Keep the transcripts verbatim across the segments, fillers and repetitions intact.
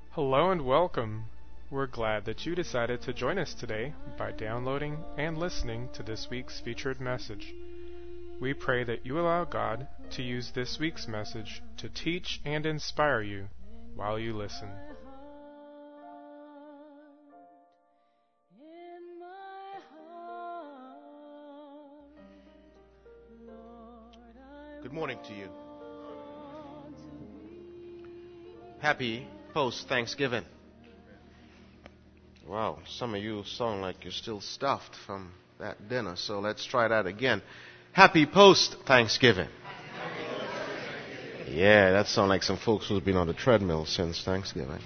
Hello and welcome. We're glad that you decided to join us today by downloading and listening to this week's featured message. We pray that you allow God to use this week's message to teach and inspire you while you listen. Good morning to you. Happy post-Thanksgiving. Wow, some of you sound like you're still stuffed from that dinner, so let's try that again. Happy post-Thanksgiving. Yeah, that sounds like some folks who've been on the treadmill since Thanksgiving.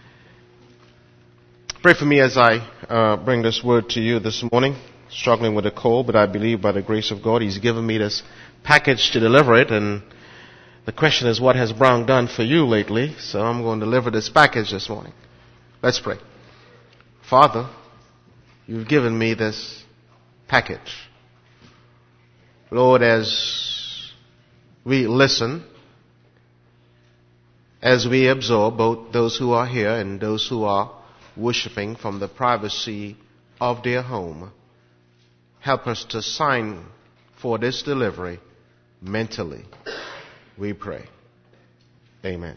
Pray for me as I uh, bring this word to you this morning. Struggling with a cold, but I believe by the grace of God, He's given me this package to deliver it, and the question is, what has Brown done for you lately? So I'm going to deliver this package this morning. Let's pray. Father, you've given me this package. Lord, as we listen, as we absorb, both those who are here and those who are worshiping from the privacy of their home, help us to sign for this delivery mentally. We pray. Amen.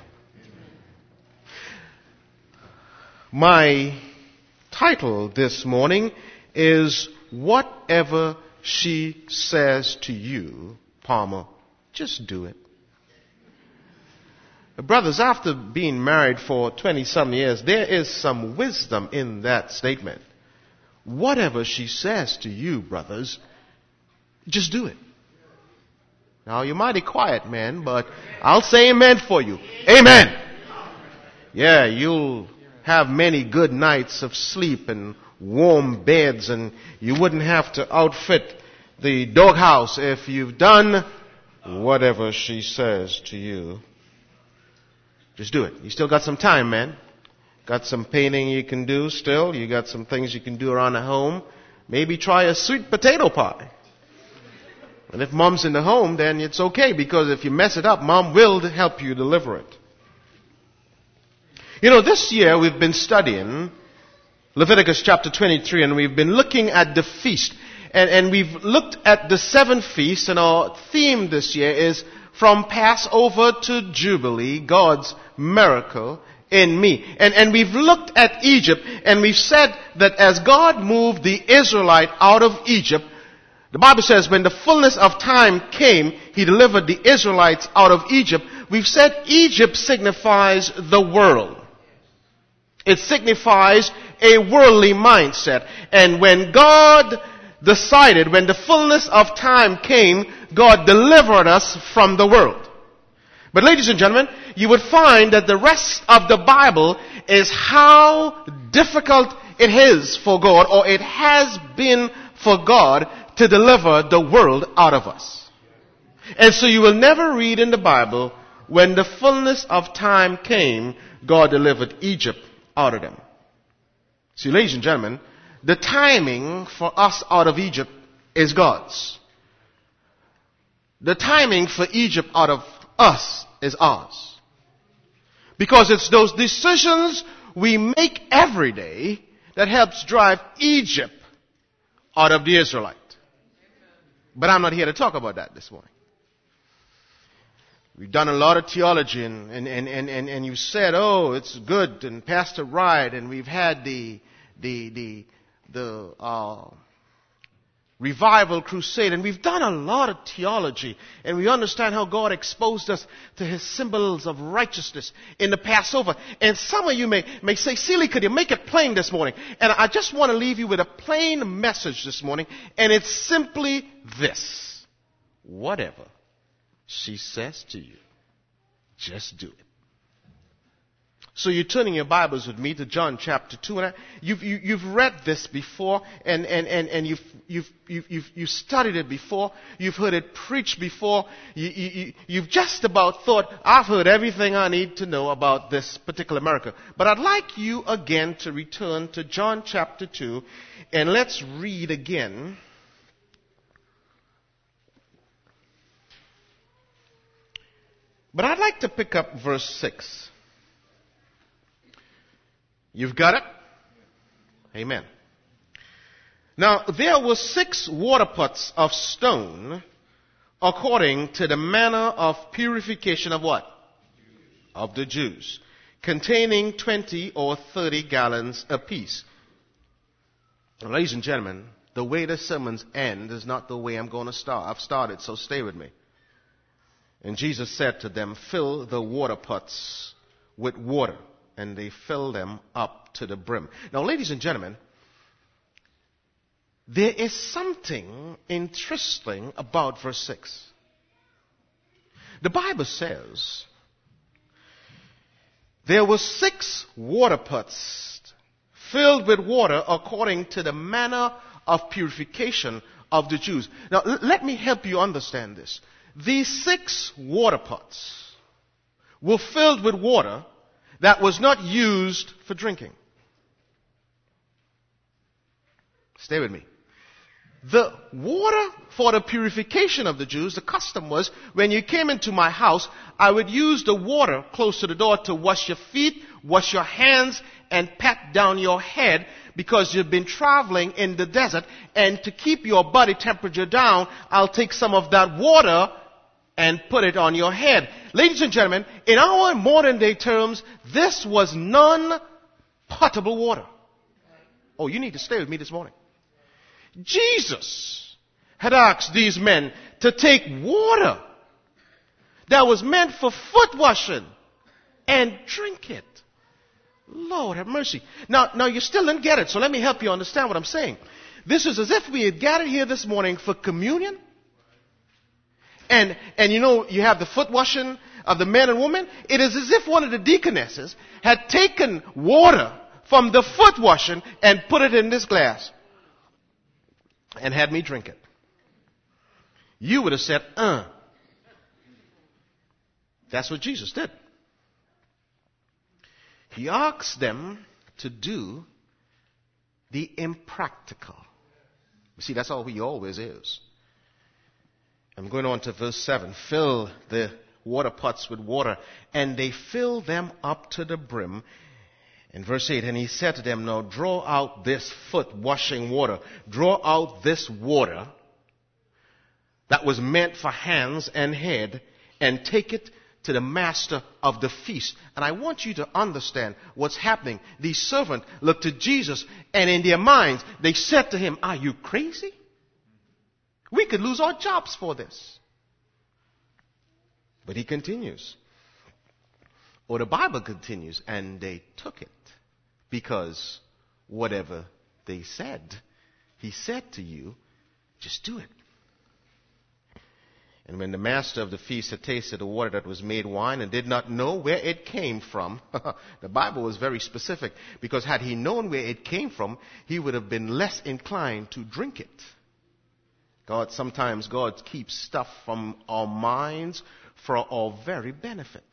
My title this morning is Whatever She Says to You, Palmer, Just Do It. Brothers, after being married for twenty-some years, there is some wisdom in that statement. Whatever she says to you, brothers, just do it. Now, you're mighty quiet, man, but I'll say amen for you. Amen. Yeah, you'll have many good nights of sleep and warm beds, and you wouldn't have to outfit the doghouse if you've done whatever she says to you. Just do it. You still got some time, man. Got some painting you can do still. You got some things you can do around the home. Maybe try a sweet potato pie. And if mom's in the home, then it's okay, because if you mess it up, mom will help you deliver it. You know, this year we've been studying Leviticus chapter twenty-three, and we've been looking at the feast. And, and we've looked at the seven feasts, and our theme this year is From Passover to Jubilee, God's Miracle in Me. And, and we've looked at Egypt, and we've said that as God moved the Israelite out of Egypt, the Bible says when the fullness of time came, He delivered the Israelites out of Egypt. We've said Egypt signifies the world. It signifies a worldly mindset. And when God decided, when the fullness of time came, God delivered us from the world. But ladies and gentlemen, you would find that the rest of the Bible is how difficult it is for God, or it has been for God, to deliver the world out of us. And so you will never read in the Bible, when the fullness of time came, God delivered Egypt out of them. See, ladies and gentlemen, the timing for us out of Egypt is God's. The timing for Egypt out of us is ours. Because it's those decisions we make every day that helps drive Egypt out of the Israelite. But I'm not here to talk about that this morning. We've done a lot of theology, and, and, and, and, and you said, oh, it's good, and Pastor Wright, and we've had the, the, the, the, uh, revival crusade, and we've done a lot of theology, and we understand how God exposed us to His symbols of righteousness in the Passover. And some of you may, may say, Seeley, could you make it plain this morning? And I just want to leave you with a plain message this morning, and it's simply this. Whatever she says to you, just do it. So you're turning your Bibles with me to John chapter two, and I, you've you, you've read this before, and and and, and you've, you've you've you've you've studied it before. You've heard it preached before. You, you, you've just about thought, I've heard everything I need to know about this particular miracle. But I'd like you again to return to John chapter two, and let's read again. But I'd like to pick up verse six. You've got it? Amen. Now, there were six water pots of stone according to the manner of purification of what? Of the Jews, containing twenty or thirty gallons apiece. Now, ladies and gentlemen, the way the sermons end is not the way I'm going to start. I've started, so stay with me. And Jesus said to them, fill the water pots with water. And they filled them up to the brim. Now, ladies and gentlemen, there is something interesting about verse six. The Bible says there were six water pots filled with water according to the manner of purification of the Jews. Now, l- let me help you understand this. These six water pots were filled with water that was not used for drinking. Stay with me. The water for the purification of the Jews, the custom was when you came into my house, I would use the water close to the door to wash your feet, wash your hands, and pat down your head because you've been traveling in the desert. And to keep your body temperature down, I'll take some of that water and put it on your head. Ladies and gentlemen, in our modern day terms, this was non-potable water. Oh, you need to stay with me this morning. Jesus had asked these men to take water that was meant for foot washing and drink it. Lord have mercy. Now, now you still didn't get it, so let me help you understand what I'm saying. This is as if we had gathered here this morning for communion. And, and you know, you have the foot washing of the men and women. It is as if one of the deaconesses had taken water from the foot washing and put it in this glass and had me drink it. You would have said, uh. That's what Jesus did. He asked them to do the impractical. You see, that's all he always is. I'm going on to verse seven. Fill the water pots with water, and they filled them up to the brim. In verse eight, and he said to them, now draw out this foot washing water. Draw out this water that was meant for hands and head, and take it to the master of the feast. And I want you to understand what's happening. These servants looked to Jesus, and in their minds, they said to him, are you crazy? We could lose our jobs for this. But he continues. Or the Bible continues, and they took it. Because whatever they said, he said to you, just do it. And when the master of the feast had tasted the water that was made wine and did not know where it came from, the Bible was very specific, because had he known where it came from, he would have been less inclined to drink it. God, sometimes God keeps stuff from our minds for our very benefit.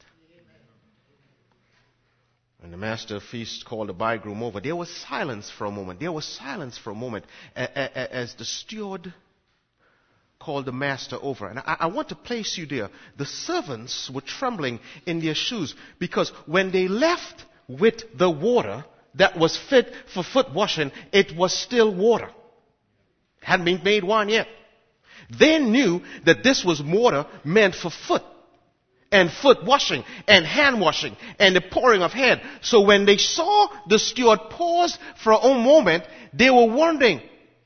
And the master of feast called the bridegroom over. There was silence for a moment. There was silence for a moment as the steward called the master over. And I, I want to place you there. The servants were trembling in their shoes because when they left with the water that was fit for foot washing, it was still water. It hadn't been made wine yet. They knew that this was water meant for foot and foot washing and hand washing and the pouring of head. So when they saw the steward pause for a moment, they were wondering,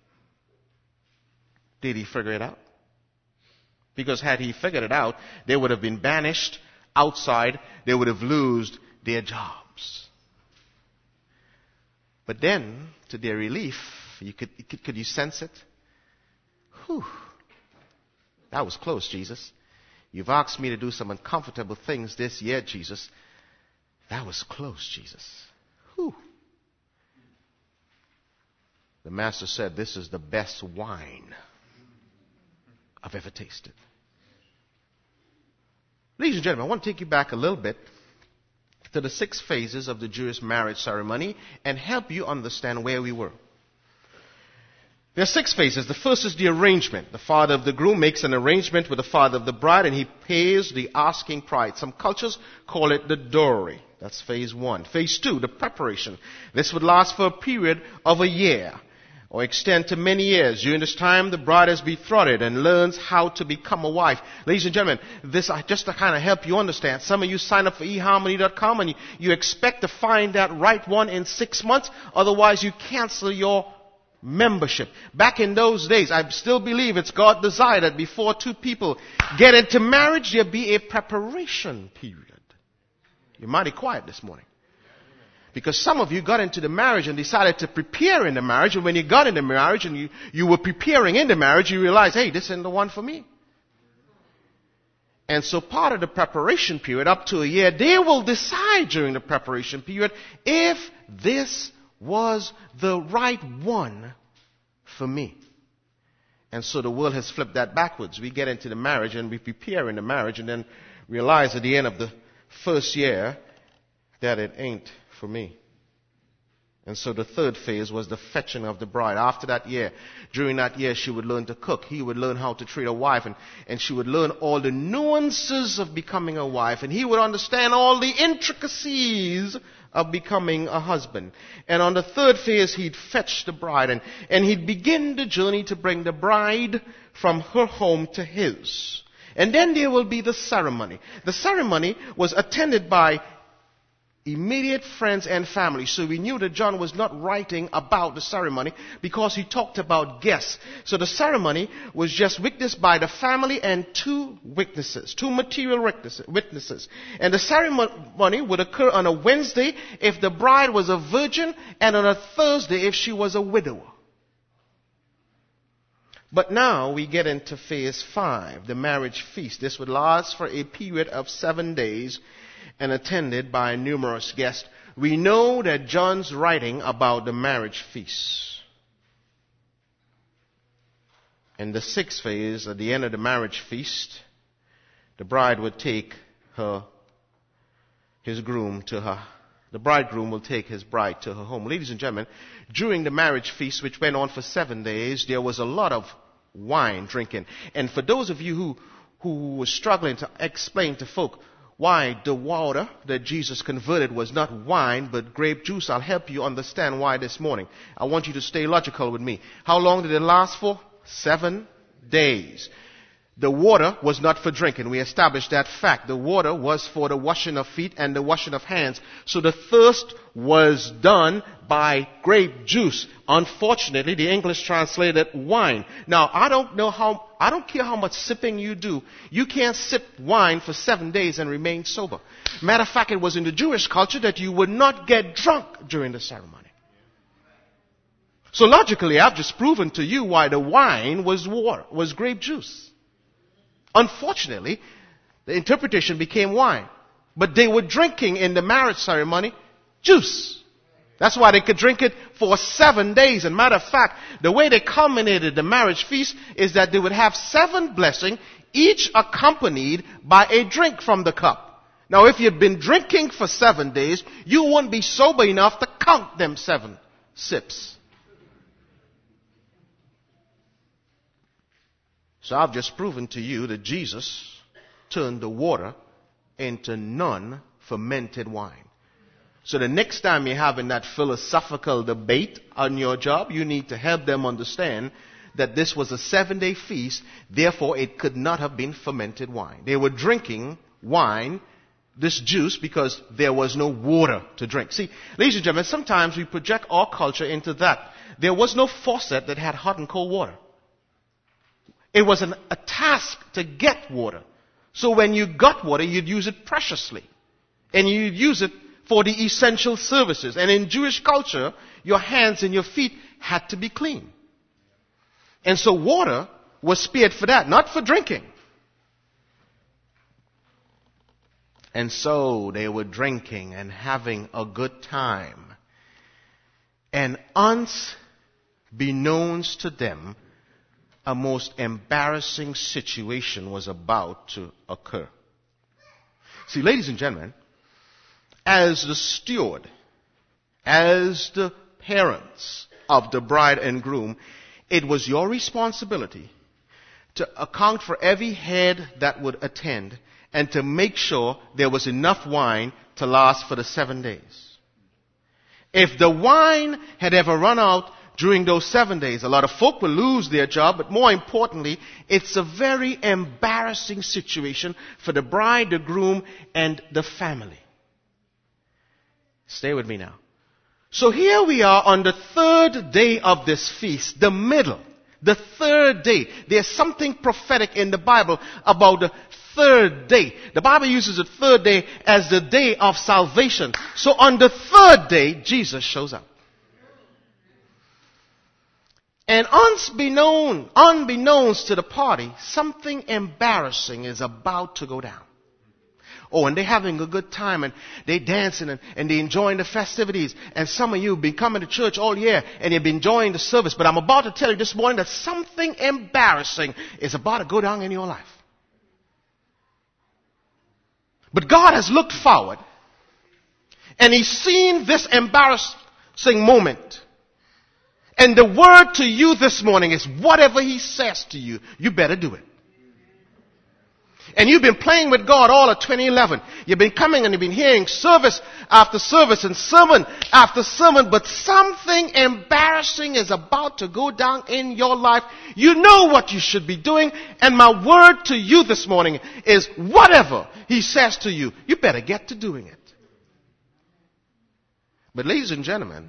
did he figure it out? Because had he figured it out, they would have been banished outside. They would have lost their jobs. But then, to their relief, you could, could, could you sense it? Whew. That was close, Jesus. You've asked me to do some uncomfortable things this year, Jesus. That was close, Jesus. Whew. The master said, this is the best wine I've ever tasted. Ladies and gentlemen, I want to take you back a little bit to the six phases of the Jewish marriage ceremony and help you understand where we were. There are six phases. The first is the arrangement. The father of the groom makes an arrangement with the father of the bride and he pays the asking price. Some cultures call it the dowry. That's phase one. Phase two, the preparation. This would last for a period of a year or extend to many years. During this time, the bride is betrothed and learns how to become a wife. Ladies and gentlemen, this just to kind of help you understand. Some of you sign up for e harmony dot com and you, you expect to find that right one in six months. Otherwise, you cancel your membership. Back in those days, I still believe it's God's desire that before two people get into marriage, there be a preparation period. You're mighty quiet this morning. Because some of you got into the marriage and decided to prepare in the marriage, and when you got in the marriage and you, you were preparing in the marriage, you realized, hey, this isn't the one for me. And so part of the preparation period, up to a year, they will decide during the preparation period if this was the right one for me. And so the world has flipped that backwards. We get into the marriage and we prepare in the marriage and then realize at the end of the first year that it ain't for me. And so the third phase was the fetching of the bride. After that year, during that year, she would learn to cook. He would learn how to treat a wife. And, and she would learn all the nuances of becoming a wife. And he would understand all the intricacies of becoming a husband. And on the third phase, he'd fetch the bride. And, and he'd begin the journey to bring the bride from her home to his. And then there will be the ceremony. The ceremony was attended by immediate friends and family. So we knew that John was not writing about the ceremony because he talked about guests. So the ceremony was just witnessed by the family and two witnesses, two material witnesses. And the ceremony would occur on a Wednesday if the bride was a virgin and on a Thursday if she was a widower. But now we get into phase five, the marriage feast. This would last for a period of seven days and attended by numerous guests. We know that John's writing about the marriage feast. In the sixth phase, at the end of the marriage feast, the bride would take her, his groom to her, the bridegroom will take his bride to her home. Ladies and gentlemen, during the marriage feast, which went on for seven days, there was a lot of wine drinking. And for those of you who, who were struggling to explain to folk why the water that Jesus converted was not wine but grape juice, I'll help you understand why this morning. I want you to stay logical with me. How long did it last for? Seven days. The water was not for drinking. We established that fact. The water was for the washing of feet and the washing of hands. So the thirst was done by grape juice. Unfortunately, the English translated wine. Now, I don't know how, I don't care how much sipping you do. You can't sip wine for seven days and remain sober. Matter of fact, it was in the Jewish culture that you would not get drunk during the ceremony. So logically, I've just proven to you why the wine was water, was grape juice. Unfortunately, the interpretation became wine. But they were drinking in the marriage ceremony juice. That's why they could drink it for seven days. And matter of fact, the way they culminated the marriage feast is that they would have seven blessings, each accompanied by a drink from the cup. Now, if you'd been drinking for seven days, you wouldn't be sober enough to count them seven sips. So I've just proven to you that Jesus turned the water into non-fermented wine. So the next time you're having that philosophical debate on your job, you need to help them understand that this was a seven-day feast, therefore it could not have been fermented wine. They were drinking wine, this juice, because there was no water to drink. See, ladies and gentlemen, sometimes we project our culture into that. There was no faucet that had hot and cold water. It was an, a task to get water. So when you got water, you'd use it preciously. And you'd use it for the essential services. And in Jewish culture, your hands and your feet had to be clean. And so water was spared for that, not for drinking. And so they were drinking and having a good time. And unbeknownst to them, a most embarrassing situation was about to occur. See, ladies and gentlemen, as the steward, as the parents of the bride and groom, it was your responsibility to account for every head that would attend and to make sure there was enough wine to last for the seven days. If the wine had ever run out during those seven days, a lot of folk will lose their job, but more importantly, it's a very embarrassing situation for the bride, the groom, and the family. Stay with me now. So here we are on the third day of this feast, the middle, the third day. There's something prophetic in the Bible about the third day. The Bible uses the third day as the day of salvation. So on the third day, Jesus shows up. And unbeknown, unbeknownst to the party, something embarrassing is about to go down. Oh, and they're having a good time, and they're dancing, and, and they're enjoying the festivities. And some of you have been coming to church all year, and you've been enjoying the service. But I'm about to tell you this morning that something embarrassing is about to go down in your life. But God has looked forward, and He's seen this embarrassing moment. And the word to you this morning is whatever He says to you, you better do it. And you've been playing with God all of twenty eleven. You've been coming and you've been hearing service after service and sermon after sermon, but something embarrassing is about to go down in your life. You know what you should be doing, and my word to you this morning is whatever He says to you, you better get to doing it. But ladies and gentlemen,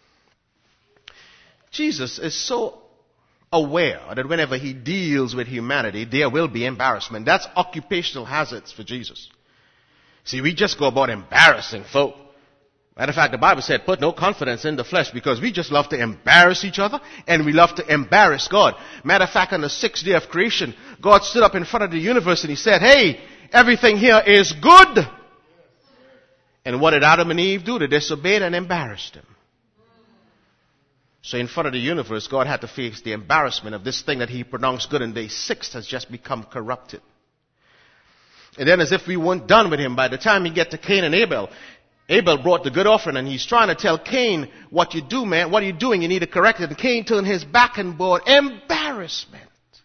Jesus is so aware that whenever He deals with humanity, there will be embarrassment. That's occupational hazards for Jesus. See, we just go about embarrassing folk. Matter of fact, the Bible said, put no confidence in the flesh, because we just love to embarrass each other and we love to embarrass God. Matter of fact, on the sixth day of creation, God stood up in front of the universe and He said, hey, everything here is good. And what did Adam and Eve do? They disobeyed and embarrassed Him. So in front of the universe, God had to face the embarrassment of this thing that He pronounced good in day six has just become corrupted. And then as if we weren't done with Him, by the time He get to Cain and Abel, Abel brought the good offering, and he's trying to tell Cain, what you do, man, what are you doing? You need to correct it. And Cain turned his back and brought embarrassment.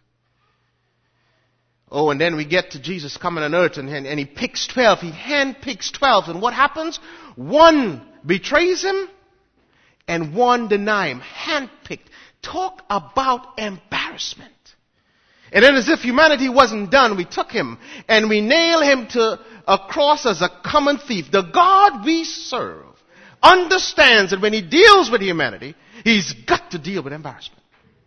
Oh, and then we get to Jesus coming on earth, and, and, and He picks twelve. He handpicks twelve. And what happens? One betrays Him, and one deny Him. Handpicked. Talk about embarrassment. And then as if humanity wasn't done, we took Him and we nailed Him to a cross as a common thief. The God we serve understands that when He deals with humanity, He's got to deal with embarrassment.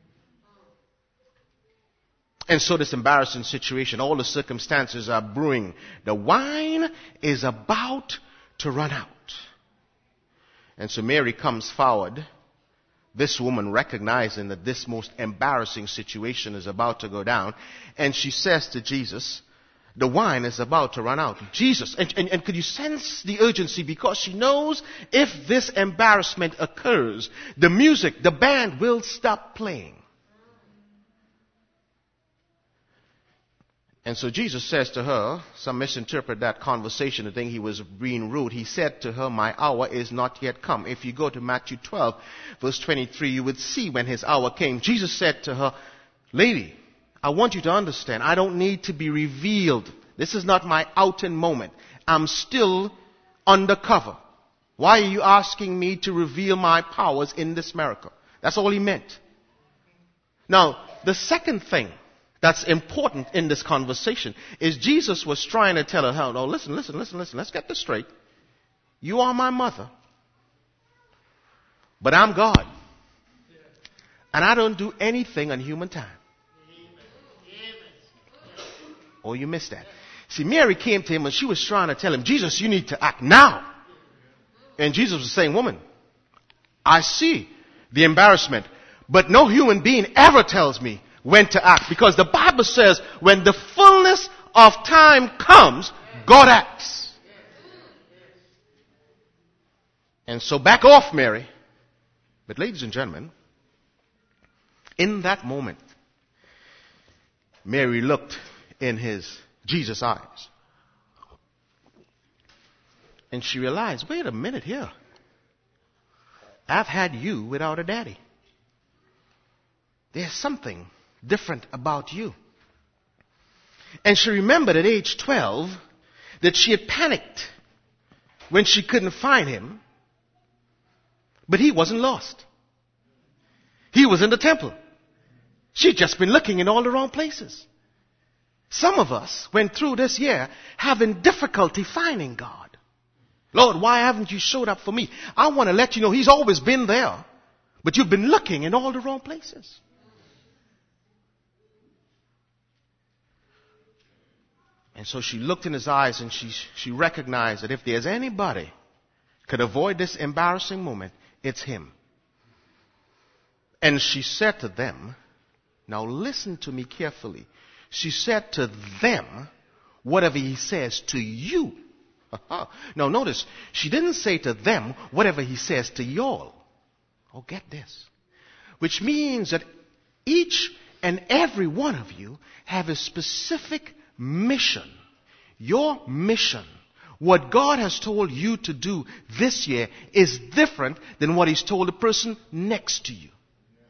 And so this embarrassing situation, all the circumstances are brewing. The wine is about to run out. And so Mary comes forward, this woman recognizing that this most embarrassing situation is about to go down, and she says to Jesus, the wine is about to run out. Jesus, and, and, and could you sense the urgency? Because she knows if this embarrassment occurs, the music, the band will stop playing. And so Jesus says to her, some misinterpret that conversation and think He was being rude. He said to her, my hour is not yet come. If you go to Matthew twelve, verse twenty-three, you would see when His hour came. Jesus said to her, lady, I want you to understand, I don't need to be revealed. This is not my out-in moment. I'm still undercover. Why are you asking me to reveal my powers in this miracle? That's all He meant. Now, the second thing that's important in this conversation is Jesus was trying to tell her, no, listen, listen, listen, listen, let's get this straight. You are my mother, but I'm God. And I don't do anything on human time. Oh, you missed that. See, Mary came to Him and she was trying to tell Him, Jesus, you need to act now. And Jesus was saying, woman, I see the embarrassment, but no human being ever tells me when to act, because the Bible says when the fullness of time comes, God acts. And so back off, Mary. But ladies and gentlemen, in that moment, Mary looked in his, Jesus' eyes. And she realized, wait a minute here. I've had you without a daddy. There's something different about you. And she remembered at age twelve that she had panicked when she couldn't find him. But he wasn't lost. He was in the temple. She'd just been looking in all the wrong places. Some of us went through this year having difficulty finding God. Lord, why haven't you showed up for me? I want to let you know he's always been there. But you've been looking in all the wrong places. And so she looked in his eyes and she, she recognized that if there's anybody could avoid this embarrassing moment, it's him. And she said to them, now listen to me carefully. She said to them, whatever he says to you. Now notice, she didn't say to them, whatever he says to y'all. Oh, get this. Which means that each and every one of you have a specific mission. Your mission, what God has told you to do this year, is different than what he's told the person next to you.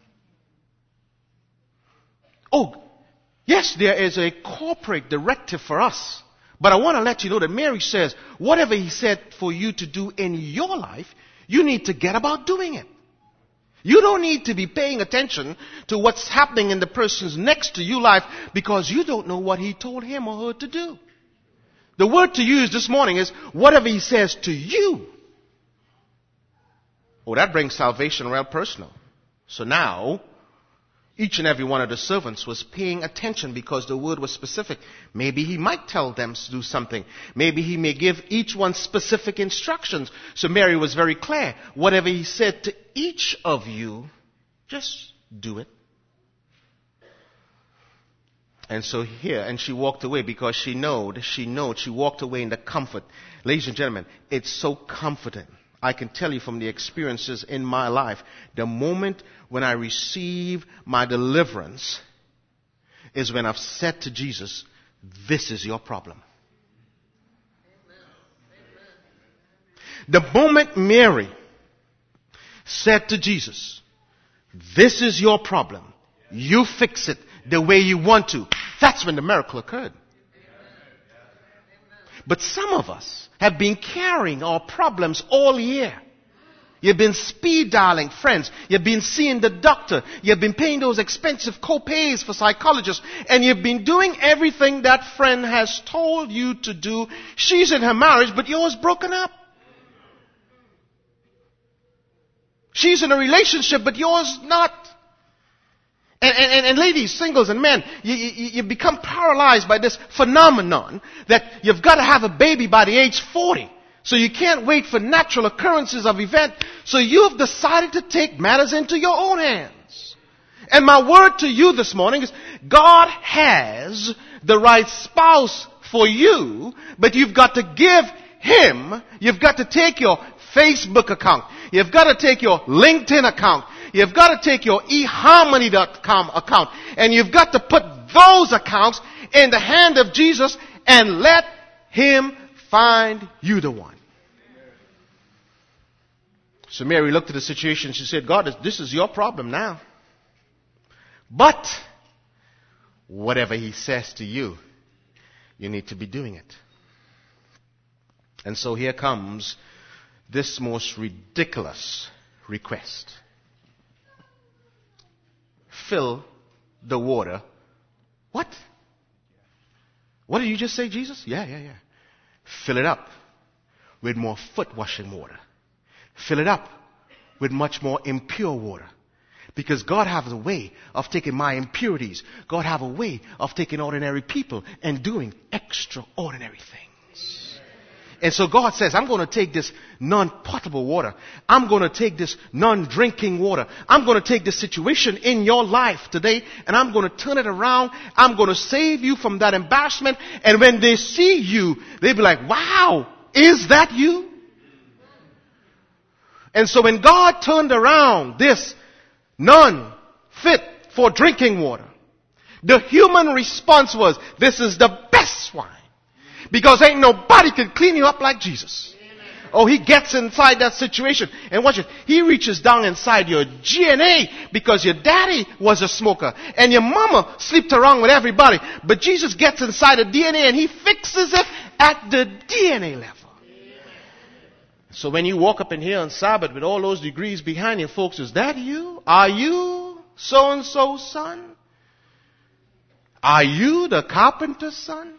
Oh, yes, there is a corporate directive for us. But I want to let you know that Mary says, whatever he said for you to do in your life, you need to get about doing it. You don't need to be paying attention to what's happening in the person's next to you life because you don't know what he told him or her to do. The word to use this morning is whatever he says to you. Oh, that brings salvation real personal. So now, each and every one of the servants was paying attention because the word was specific. Maybe he might tell them to do something. Maybe he may give each one specific instructions. So Mary was very clear. Whatever he said to each of you, just do it. And so here, and she walked away because she knowed, she knowed, she walked away in the comfort. Ladies and gentlemen, it's so comforting. I can tell you from the experiences in my life, the moment when I receive my deliverance is when I've said to Jesus, this is your problem. The moment Mary said to Jesus, this is your problem, you fix it the way you want to, that's when the miracle occurred. But some of us have been carrying our problems all year. You've been speed dialing friends. You've been seeing the doctor. You've been paying those expensive co-pays for psychologists. And you've been doing everything that friend has told you to do. She's in her marriage, but yours broken up. She's in a relationship, but yours not. And, and, and ladies, singles and men, you, you, you become paralyzed by this phenomenon that you've got to have a baby by the age forty. So you can't wait for natural occurrences of event. So you've decided to take matters into your own hands. And my word to you this morning is God has the right spouse for you, but you've got to give him, you've got to take your Facebook account. You've got to take your LinkedIn account. You've got to take your e harmony dot com account. And you've got to put those accounts in the hand of Jesus and let him find you the one. So Mary looked at the situation. She said, God, this is your problem now. But whatever he says to you, you need to be doing it. And so here comes this most ridiculous request. Fill the water. What? What did you just say, Jesus? Yeah, yeah, yeah. Fill it up with more foot washing water. Fill it up with much more impure water. Because God has a way of taking my impurities. God has a way of taking ordinary people and doing extraordinary things. And so God says, I'm going to take this non-potable water. I'm going to take this non-drinking water. I'm going to take this situation in your life today and I'm going to turn it around. I'm going to save you from that embarrassment. And when they see you, they'll be like, wow, is that you? And so when God turned around this non-fit for drinking water, the human response was, this is the best wine. Because ain't nobody can clean you up like Jesus. Oh, he gets inside that situation. And watch it. He reaches down inside your G N A because your daddy was a smoker. And your mama slept around with everybody. But Jesus gets inside the D N A and he fixes it at the D N A level. So when you walk up in here on Sabbath with all those degrees behind you, folks, is that you? Are you so-and-so's son? Are you the carpenter's son?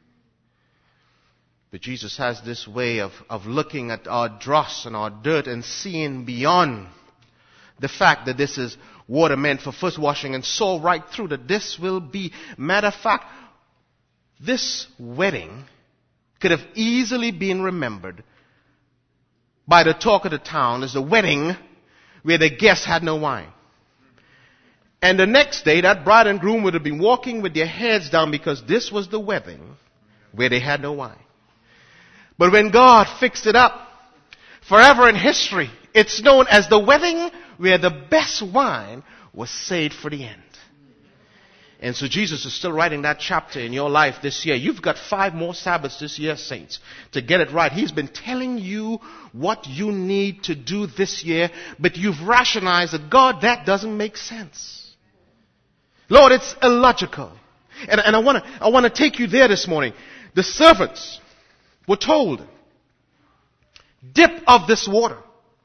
But Jesus has this way of, of looking at our dross and our dirt and seeing beyond the fact that this is water meant for first washing and saw right through that this will be. Matter of fact, this wedding could have easily been remembered by the talk of the town as a wedding where the guests had no wine. And the next day, that bride and groom would have been walking with their heads down because this was the wedding where they had no wine. But when God fixed it up, forever in history, it's known as the wedding where the best wine was saved for the end. And so Jesus is still writing that chapter in your life this year. You've got five more Sabbaths this year, saints, to get it right. He's been telling you what you need to do this year, but you've rationalized that, God, that doesn't make sense. Lord, it's illogical. And, and I want to I want to take you there this morning. The servants were told, dip of this water.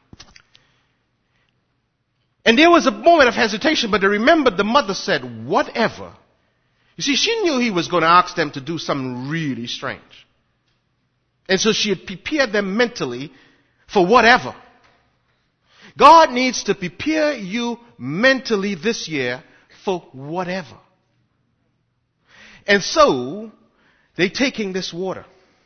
And there was a moment of hesitation, but they remembered the mother said, whatever. You see, she knew he was going to ask them to do something really strange. And so she had prepared them mentally for whatever. God needs to prepare you mentally this year for whatever. And so, they're taking this water.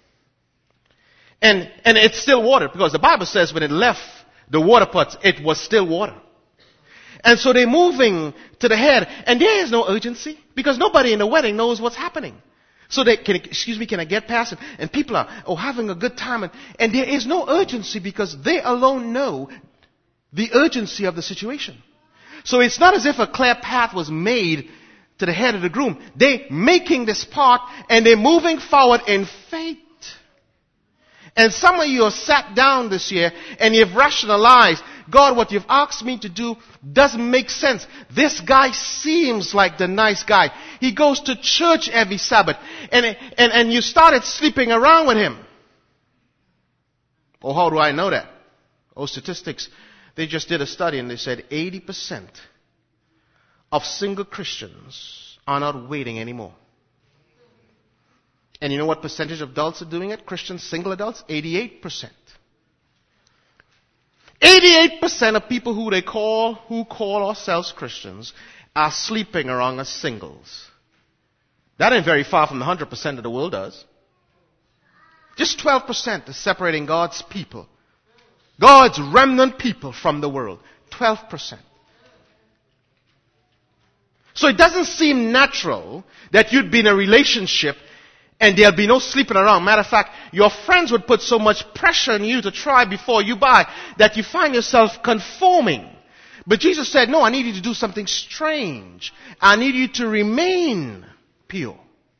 And, and it's still water because the Bible says when it left the water pots, it was still water. And so they're moving to the head and there is no urgency because nobody in the wedding knows what's happening. So they can, excuse me, can I get past it? And people are oh, having a good time and, and there is no urgency because they alone know the urgency of the situation. So it's not as if a clear path was made to the head of the groom. They're making this part and they're moving forward in faith. And some of you have sat down this year and you've rationalized, God, what you've asked me to do doesn't make sense. This guy seems like the nice guy. He goes to church every Sabbath. And, and, and you started sleeping around with him. Oh, how do I know that? Oh, statistics. They just did a study and they said eighty percent of single Christians are not waiting anymore. And you know what percentage of adults are doing it? Christian single adults? eighty-eight percent. eighty-eight percent of people who they call, who call ourselves Christians, are sleeping around as singles. That ain't very far from the one hundred percent of the world does. Just twelve percent is separating God's people. God's remnant people from the world. twelve percent. So it doesn't seem natural that you'd be in a relationship and there'll be no sleeping around. Matter of fact, your friends would put so much pressure on you to try before you buy that you find yourself conforming. But Jesus said, no, I need you to do something strange. I need you to remain pure.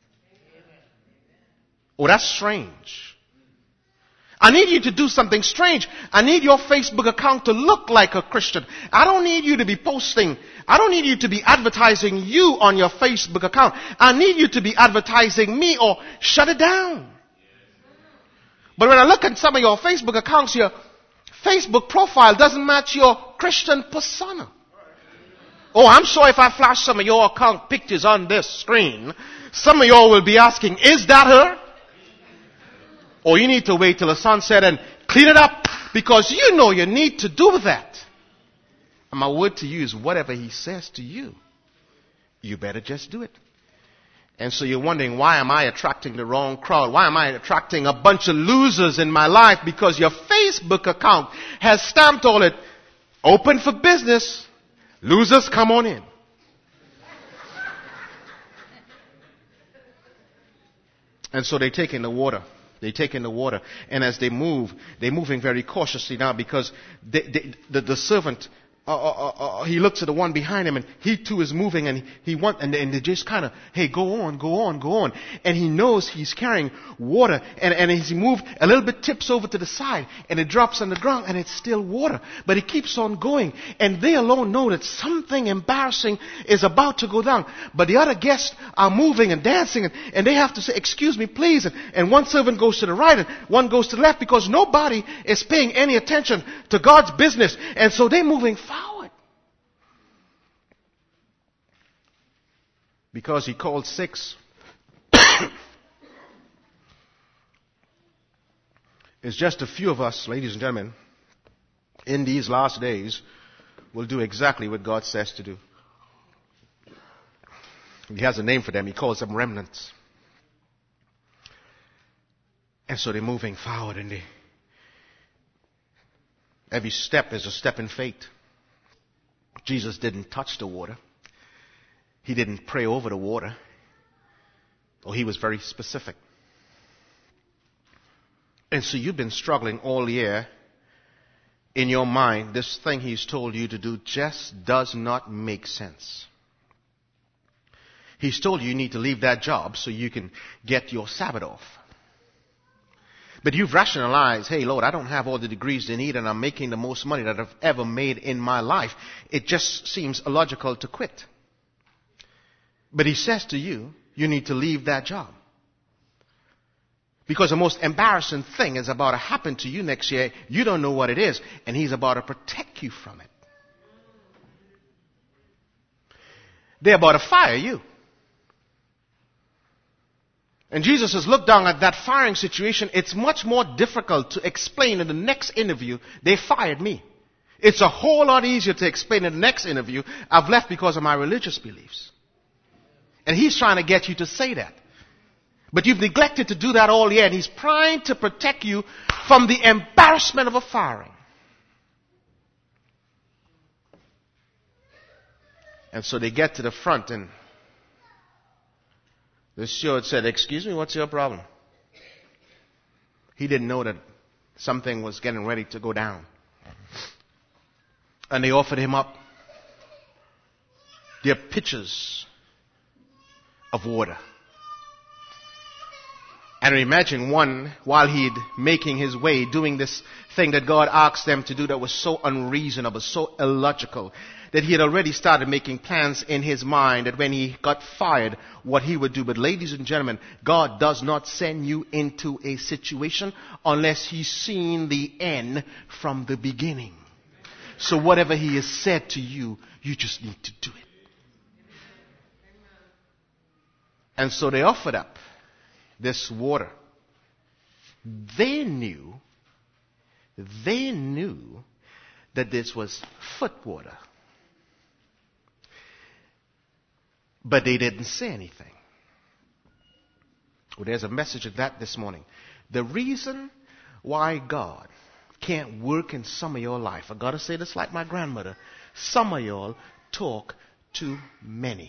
Oh, that's strange. I need you to do something strange. I need your Facebook account to look like a Christian. I don't need you to be posting. I don't need you to be advertising you on your Facebook account. I need you to be advertising me or shut it down. But when I look at some of your Facebook accounts, your Facebook profile doesn't match your Christian persona. Oh, I'm sure if I flash some of your account pictures on this screen, some of y'all will be asking, is that her? Or you need to wait till the sunset and clean it up because you know you need to do that. And my word to you is whatever he says to you, you better just do it. And so you're wondering, why am I attracting the wrong crowd? Why am I attracting a bunch of losers in my life? Because your Facebook account has stamped on it, open for business, losers come on in. And so they take in the water. They take in the water, and as they move, they're moving very cautiously now because they, they, the, the servant uh, uh, uh, he looks at the one behind him, and he too is moving, and he want, and, and they just kind of, hey, go on, go on, go on. And he knows he's carrying water, and, and as he moves, a little bit tips over to the side, and it drops on the ground, and it's still water. But he keeps on going, and they alone know that something embarrassing is about to go down. But the other guests are moving and dancing, and, and they have to say, excuse me, please. And, and one servant goes to the right, and one goes to the left, because nobody is paying any attention to God's business. And so they're moving forward. Because he called six. It's just a few of us, ladies and gentlemen, in these last days will do exactly what God says to do. He has a name for them. He calls them remnants. And so they're moving forward, and they, every step is a step in faith. Jesus didn't touch the water. He didn't pray over the water. Oh, he was very specific. And so you've been struggling all year in your mind. This thing he's told you to do just does not make sense. He's told you you need to leave that job so you can get your Sabbath off. But you've rationalized, hey, Lord, I don't have all the degrees they need, and I'm making the most money that I've ever made in my life. It just seems illogical to quit. But he says to you, you need to leave that job. Because the most embarrassing thing is about to happen to you next year. You don't know what it is, and he's about to protect you from it. They're about to fire you. And Jesus has looked down at that firing situation. It's much more difficult to explain in the next interview, they fired me. It's a whole lot easier to explain in the next interview, I've left because of my religious beliefs. And he's trying to get you to say that. But you've neglected to do that all year, and he's trying to protect you from the embarrassment of a firing. And so they get to the front, and the steward said, excuse me, what's your problem? He didn't know that something was getting ready to go down. And they offered him up their pitchers of water. And imagine one, while he'd making his way, doing this thing that God asked them to do that was so unreasonable, so illogical, that he had already started making plans in his mind that when he got fired, what he would do. But ladies and gentlemen, God does not send you into a situation unless he's seen the end from the beginning. So whatever he has said to you, you just need to do it. And so they offered up this water. They knew, they knew that this was foot water. But they didn't say anything. Well, there's a message of that this morning. The reason why God can't work in some of your life, I gotta say this like my grandmother, some of y'all talk too many.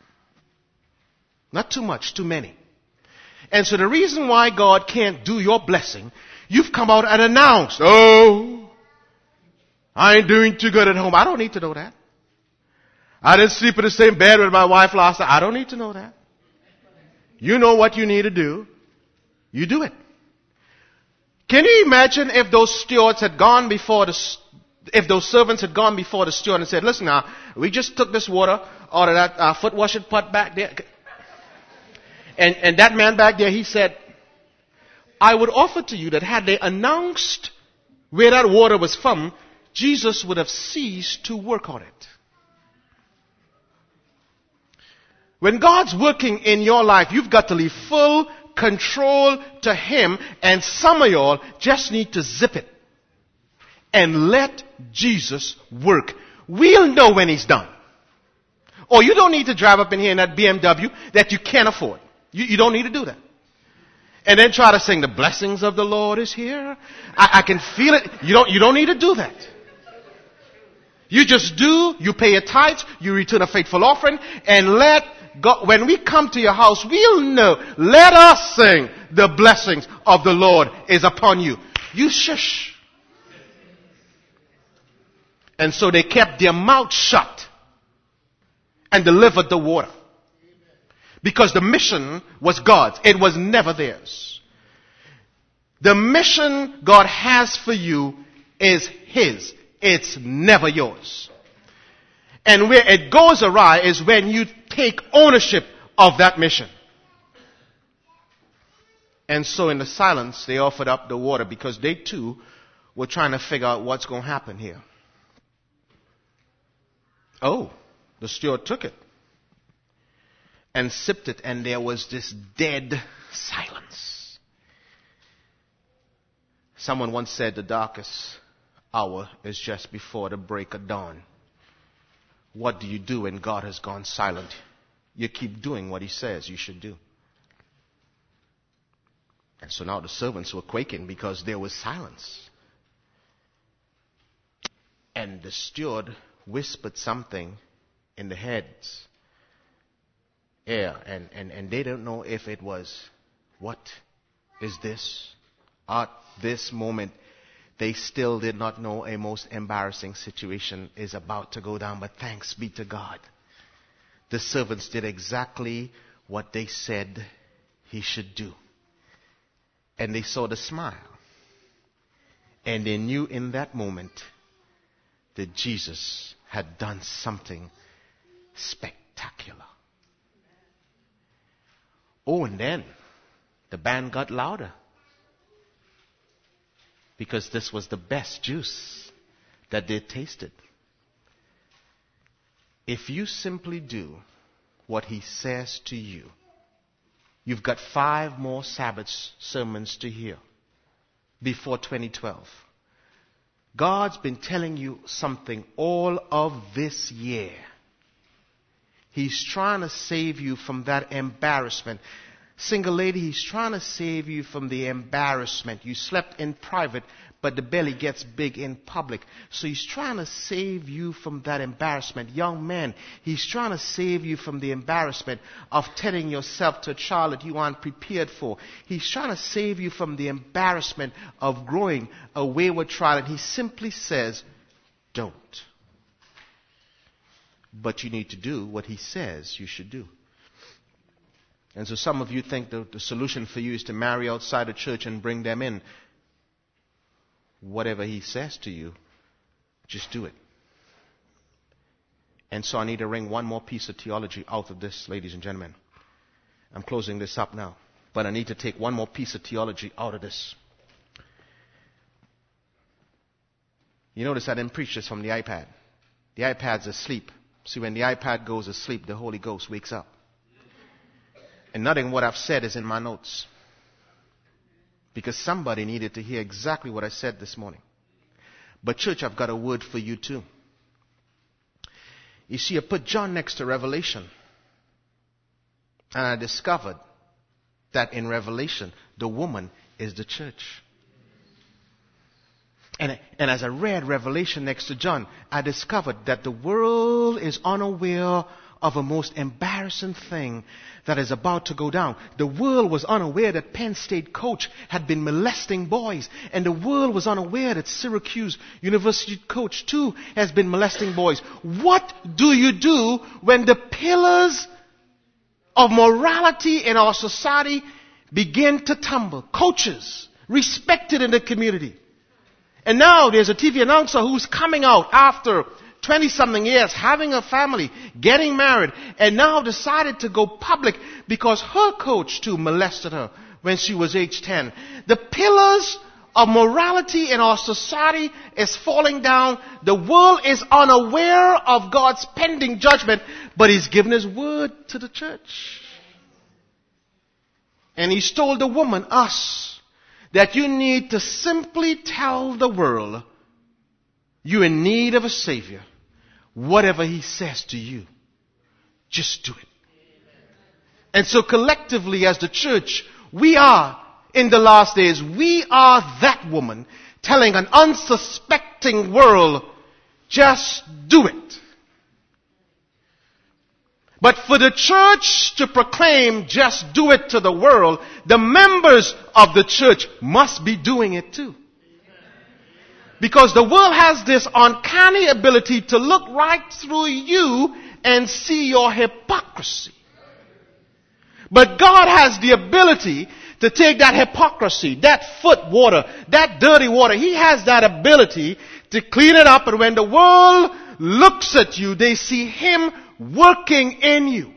Not too much, too many. And so the reason why God can't do your blessing, you've come out and announced, oh, I ain't doing too good at home. I don't need to know that. I didn't sleep in the same bed with my wife last night. I don't need to know that. You know what you need to do. You do it. Can you imagine if those stewards had gone before the, if those servants had gone before the steward and said, listen now, we just took this water out of that uh, foot washing pot back there. And, and that man back there, he said, I would offer to you that had they announced where that water was from, Jesus would have ceased to work on it. When God's working in your life, you've got to leave full control to him, and some of y'all just need to zip it and let Jesus work. We'll know when he's done. Or you don't need to drive up in here in that B M W that you can't afford. You, you don't need to do that. And then try to sing the blessings of the Lord is here. I, I can feel it. You don't, you don't need to do that. You just do, you pay your tithes, you return a faithful offering, and let God, when we come to your house, we'll know, let us sing the blessings of the Lord is upon you. You shush. And so they kept their mouth shut and delivered the water. Because the mission was God's. It was never theirs. The mission God has for you is His. It's never yours. And where it goes awry is when you take ownership of that mission. And so in the silence, they offered up the water because they too were trying to figure out what's going to happen here. Oh, the steward took it and sipped it, and there was this dead silence. Someone once said the darkest hour is just before the break of dawn. What do you do when God has gone silent? You keep doing what He says you should do. And so now the servants were quaking because there was silence. And the steward whispered something in the head's ear, and, and, and they don't know if it was, what is this? At this moment, they still did not know a most embarrassing situation is about to go down, but thanks be to God. The servants did exactly what they said he should do. And they saw the smile. And they knew in that moment that Jesus had done something spectacular. Oh, and then the band got louder. Because this was the best juice that they tasted. If you simply do what he says to you, you've got five more Sabbath sermons to hear before twenty twelve. God's been telling you something all of this year. He's trying to save you from that embarrassment. Single lady, he's trying to save you from the embarrassment. You slept in private, but the belly gets big in public. So he's trying to save you from that embarrassment. Young man, he's trying to save you from the embarrassment of telling yourself to a child that you aren't prepared for. He's trying to save you from the embarrassment of growing a wayward child. And he simply says, don't. But you need to do what he says you should do. And so some of you think the, the solution for you is to marry outside the church and bring them in. Whatever he says to you, just do it. And so I need to wring one more piece of theology out of this, ladies and gentlemen. I'm closing this up now. But I need to take one more piece of theology out of this. You notice I didn't preach this from the iPad. The iPad's asleep. See, when the iPad goes asleep, the Holy Ghost wakes up. And nothing of what I've said is in my notes. Because somebody needed to hear exactly what I said this morning. But church, I've got a word for you too. You see, I put John next to Revelation. And I discovered that in Revelation, the woman is the church. And, and as I read Revelation next to John, I discovered that the world is unaware of a most embarrassing thing that is about to go down. The world was unaware that Penn State coach had been molesting boys. And the world was unaware that Syracuse University coach too has been molesting boys. What do you do when the pillars of morality in our society begin to tumble? Coaches, respected in the community. And now there's a T V announcer who's coming out after twenty-something years, having a family, getting married, and now decided to go public because her coach too molested her when she was age ten. The pillars of morality in our society is falling down. The world is unaware of God's pending judgment, but He's given His word to the church. And He's told the woman, us, that you need to simply tell the world you're in need of a Savior. Whatever He says to you, just do it. And so collectively as the church, we are, in the last days, we are that woman telling an unsuspecting world, just do it. But for the church to proclaim, just do it to the world, the members of the church must be doing it too. Because the world has this uncanny ability to look right through you and see your hypocrisy. But God has the ability to take that hypocrisy, that foot water, that dirty water. He has that ability to clean it up. And when the world looks at you, they see Him working in you.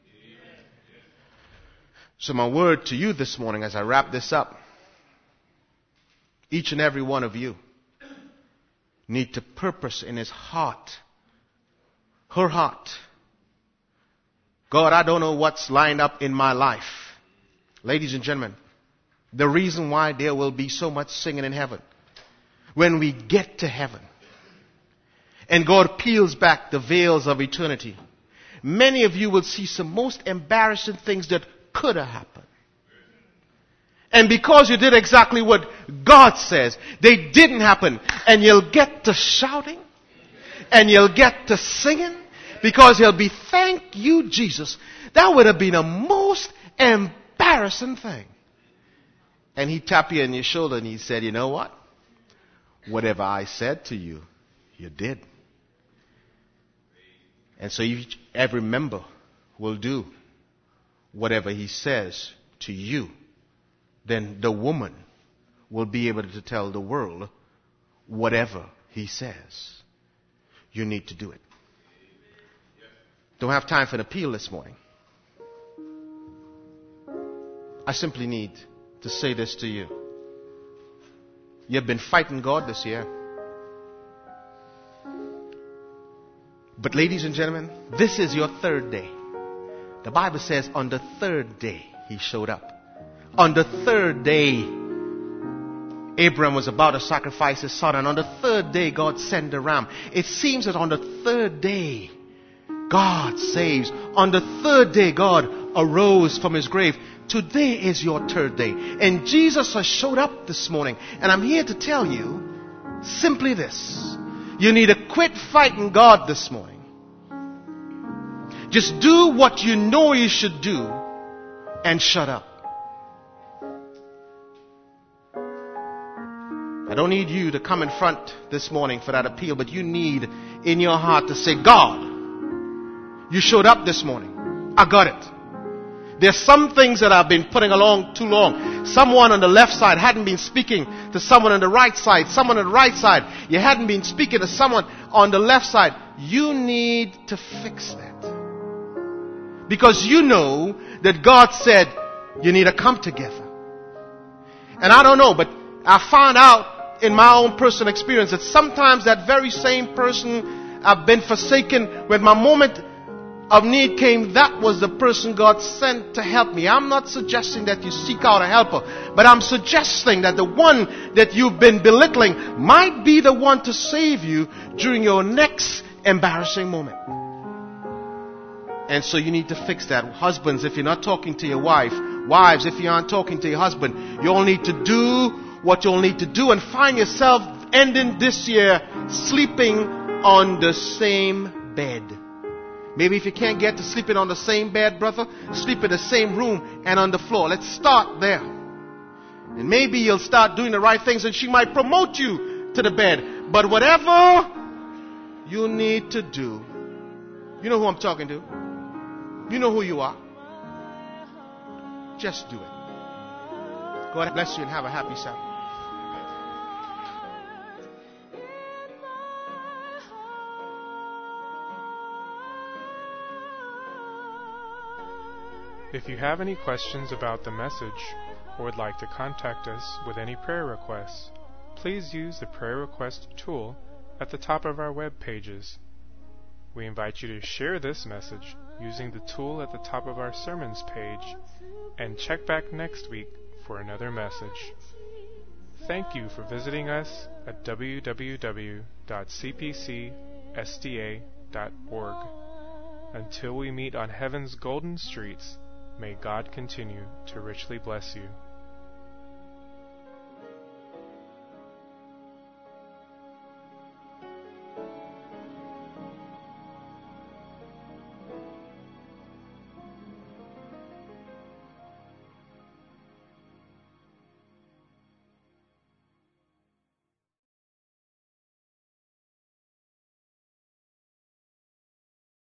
So my word to you this morning as I wrap this up, each and every one of you need to purpose in his heart, her heart. God, I don't know what's lined up in my life. Ladies and gentlemen, the reason why there will be so much singing in heaven, when we get to heaven and God peels back the veils of eternity, many of you will see some most embarrassing things that could have happened. And because you did exactly what God says, they didn't happen. And you'll get to shouting. And you'll get to singing. Because you'll be, thank you, Jesus. That would have been a most embarrassing thing. And he tapped you on your shoulder and he said, you know what? Whatever I said to you, you did. And so each, every member will do whatever he says to you. Then the woman will be able to tell the world whatever he says. You need to do it. Don't have time for an appeal this morning. I simply need to say this to you. You've been fighting God this year. But ladies and gentlemen, this is your third day. The Bible says on the third day he showed up. On the third day, Abraham was about to sacrifice his son. And on the third day, God sent a ram. It seems that on the third day, God saves. On the third day, God arose from his grave. Today is your third day. And Jesus has showed up this morning. And I'm here to tell you simply this. You need to quit fighting God this morning. Just do what you know you should do and shut up. I don't need you to come in front this morning for that appeal, but you need in your heart to say, God, you showed up this morning. I got it. There's some things that I've been putting along too long. Someone on the left side hadn't been speaking to someone on the right side. Someone on the right side, you hadn't been speaking to someone on the left side. You need to fix that. Because you know that God said you need to come together. And I don't know, but I found out in my own personal experience that sometimes that very same person I've been forsaken, when my moment of need came, that was the person God sent to help me. I'm not suggesting that you seek out a helper, but I'm suggesting that the one that you've been belittling might be the one to save you during your next embarrassing moment. And so you need to fix that. Husbands, if you're not talking to your wife, wives, if you aren't talking to your husband, you all need to do what you'll need to do and find yourself ending this year sleeping on the same bed. Maybe if you can't get to sleeping on the same bed, brother, sleep in the same room and on the floor. Let's start there. And maybe you'll start doing the right things and she might promote you to the bed. But whatever you need to do, you know who I'm talking to. You know who you are. Just do it. God bless you and have a happy Sabbath. If you have any questions about the message or would like to contact us with any prayer requests, please use the prayer request tool at the top of our web pages. We invite you to share this message using the tool at the top of our sermons page and check back next week for another message. Thank you for visiting us at w w w dot c p c s d a dot org. Until we meet on heaven's golden streets, may God continue to richly bless you.